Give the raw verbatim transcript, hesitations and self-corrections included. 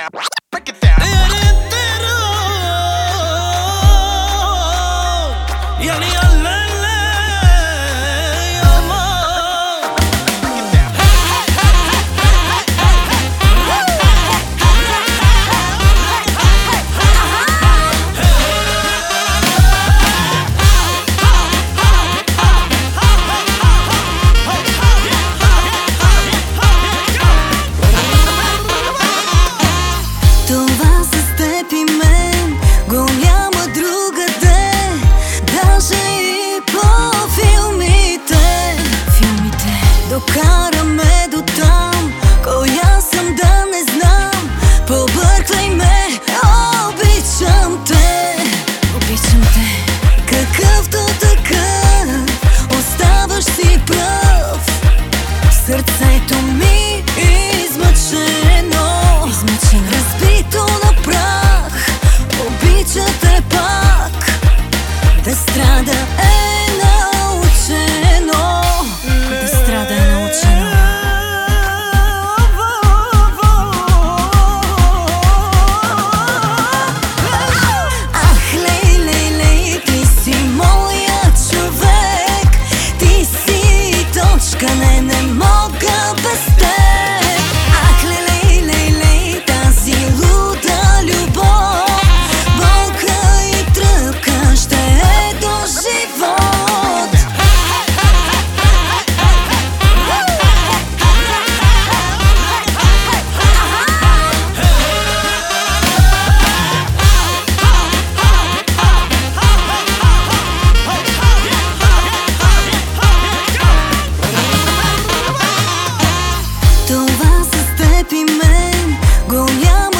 down, break it down. Докараме до там, коя съм да не знам. Побърквай ме, обичам те, обичам те. Какъвто такъв, оставаш си пръв. Сърцето ми измъчено, измъчено, разбито на прах. Обича те пак, да страда е научено. Да страда е научено. Ах, лей, лей, лей, ти си моя човек. Ти си точка, не, не мога без теб. Ах, лей, лей, лей, тази луда любов, болка и тръпка ще е до живот. Това с теб и мен, голяма